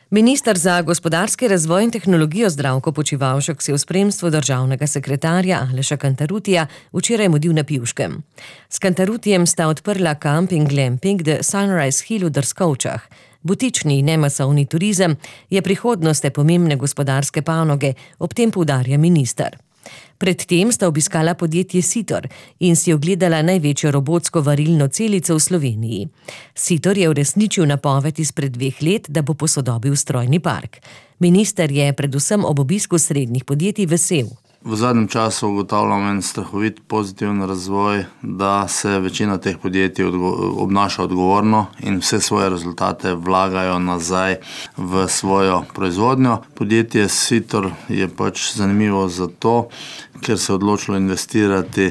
Minister za gospodarski razvoj in tehnologijo Zdravko Počivalšek si v spremstvu državnega sekretarja Aleša Cantarutija včeraj mudil na Pivškem. S Cantarutijem sta odprla kamp in glamping The Sunrise Hill v Drskovčah. Butični nemasovni turizem je prihodnost te pomembne gospodarske panoge, ob tem poudarja minister. Predtem sta obiskala podjetje Sitor in si ogledala največjo robotsko varilno celico v Sloveniji. Sitor je uresničil napoved izpred 2 let, da bo posodobil strojni park. Minister je predvsem ob obisku srednjih podjetij vesel. V zadnjem času ugotavljam en strahovit pozitiven razvoj, da se večina teh podjetij obnaša odgovorno in vse svoje rezultate vlagajo nazaj v svojo proizvodnjo. Podjetje Sitor je zanimivo zato, ker se je odločilo investirati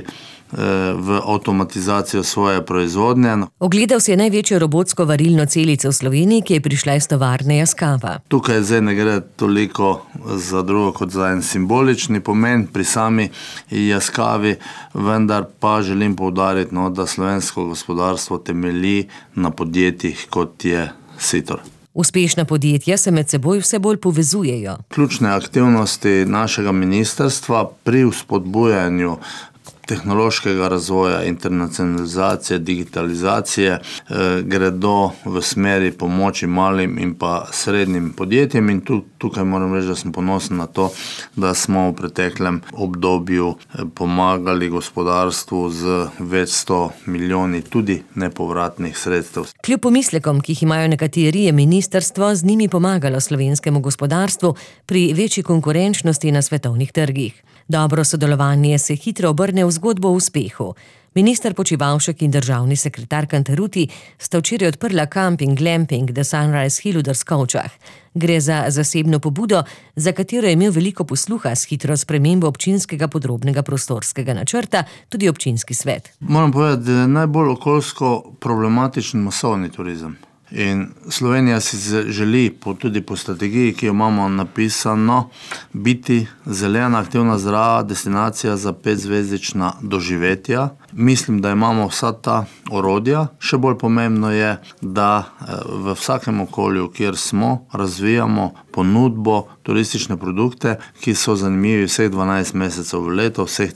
v avtomatizacijo svoje proizvodnje. Ogledal si je največjo robotsko varilno celico v Sloveniji, ki je prišla iz tovarne Yaskawa. Tukaj zdaj ne gre toliko za drugo kot za en simbolični pomen pri sami Yaskawi, vendar pa želim poudariti, da slovensko gospodarstvo temelji na podjetjih, kot je Sitor. Uspešna podjetja se med seboj vse bolj povezujejo. Ključne aktivnosti našega ministrstva pri vzpodbujanju tehnološkega razvoja, internacionalizacije, digitalizacije gredo v smeri pomoči malim in pa srednjim podjetjem in tukaj moram reči, da sem ponosen na to, da smo v preteklem obdobju pomagali gospodarstvu z več 100 milijoni tudi nepovratnih sredstev. Kljub pomislekom, ki jih imajo nekateri, je ministrstvo z njimi pomagalo slovenskemu gospodarstvu pri večji konkurenčnosti na svetovnih trgih. Dobro sodelovanje se hitro obrne v zgodbo o uspehu. Minister Počivalšek in državni sekretar Cantaruti sta včeraj odprla kamp in glamping The Sunrise Hill v Drskovčah. Gre za zasebno pobudo, za katero je imel veliko posluha s hitro spremembo občinskega podrobnega prostorskega načrta, tudi občinski svet. Moram povedati, da je najbolj okoljsko problematičen masovni turizem. In Slovenija si želi, tudi po strategiji, ki jo imamo napisano, biti zelena, aktivna, zdrava destinacija za 5-zvezdična doživetja. Mislim, da imamo vsa ta orodja. Še bolj pomembno je, da v vsakem okolju, kjer smo, razvijamo ponudbo, turistične produkte, ki so zanimivi vseh 12 mesecev v leto, vseh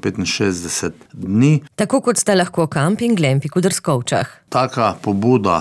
365 dni. Tako kot sta lahko kamp in glamping v Drskovčah. Taka pobuda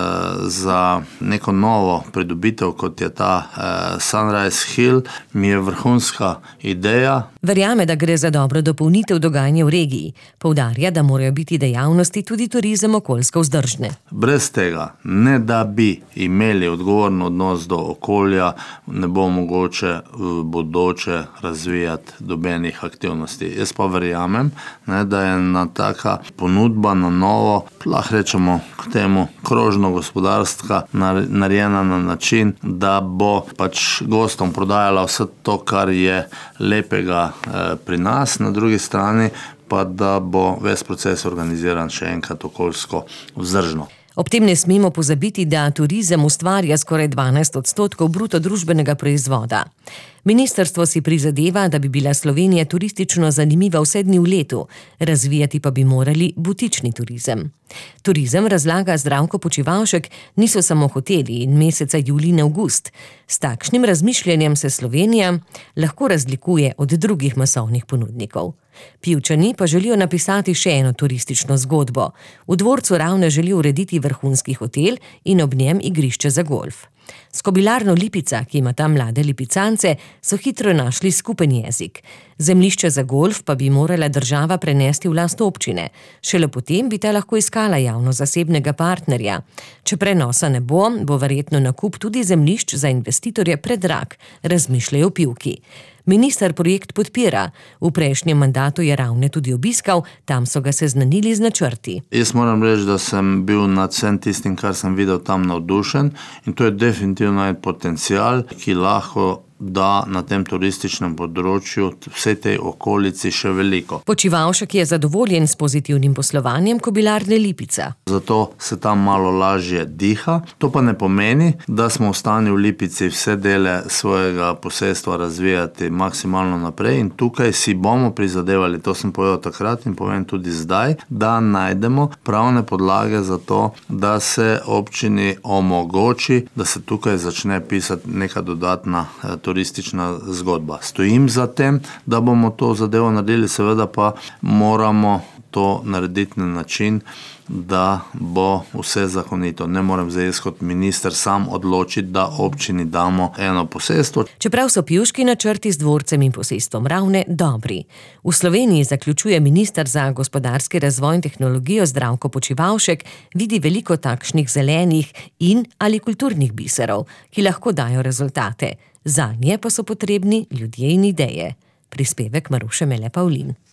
za neko novo pridobitev, kot je ta Sunrise Hill, mi je vrhunska ideja. Verjame, da gre za dobro dopolnitev dogajanja v regiji. Poudarja, da morajo biti dejavnosti tudi turizem okoljsko vzdržne. Brez tega, ne da bi imeli odgovoren odnos do okolja, ne bo mogoče v bodoče razvijati dobenih aktivnosti. Jaz pa verjamem, da je ena taka ponudba na novo, lahko rečemo k temu krožno gospodarstva, narejena na način, da bo gostom prodajala vse to, kar je lepega pri nas, na drugi strani pa da bo ves proces organiziran še enkrat okoljsko vzdržno. Ob tem ne smemo pozabiti, da turizem ustvarja skoraj 12% bruto družbenega proizvoda. Ministrstvo si prizadeva, da bi bila Slovenija turistično zanimiva vse dni v letu, razvijati pa bi morali butični turizem. Turizem, razlaga Zdravko Počivalšek, niso samo hoteli in meseca julij in avgust. S takšnim razmišljanjem se Slovenija lahko razlikuje od drugih masovnih ponudnikov. Pivčani pa želijo napisati še eno turistično zgodbo. V dvorcu Ravne želijo urediti vrhunski hotel in ob njem igrišče za golf. S Kobilarno Lipica, ki ima tam mlade lipicance, so hitro našli skupen jezik. Zemljišče za golf pa bi morala država prenesti v last občine. Šele potem bi ta lahko iskala javno-zasebnega partnerja. Če prenosa ne bo, bo verjetno nakup tudi zemljišč za investitorje predrag, razmišljajo Pivki. Minister projekt podpira. V prejšnjem mandatu je Ravne tudi obiskal, tam so ga seznanili z načrti. Jaz moram reči, da sem bil nad vsem tistim, kar sem videl tam, navdušen in to je definitivno en potencial, ki lahko da na tem turističnem področju vse tej okolici še veliko. Počivavšek je zadovoljen s pozitivnim poslovanjem Kobilarne Lipica. Zato se tam malo lažje diha. To pa ne pomeni, da smo v stanju v Lipici vse dele svojega posestva razvijati maksimalno naprej in tukaj si bomo prizadevali, to sem povedal takrat in povem tudi zdaj, da najdemo pravne podlage za to, da se občini omogoči, da se tukaj začne pisati neka dodatna turistična zgodba. Stojim za tem, da bomo to zadevo naredili, seveda pa moramo to narediti na način, da bo vse zakonito. Ne morem zdaj kot minister sam odločiti, da občini damo eno posestvo. Čeprav so pivški načrti z dvorcem in posestvom Ravne dobri. V Sloveniji, zaključuje minister za gospodarski razvoj in tehnologijo Zdravko Počivavšek, vidi veliko takšnih zelenih in ali kulturnih biserov, ki lahko dajo rezultate. Zanje pa so potrebni ljudje in ideje. Prispevek Maruše Mele Pavlin.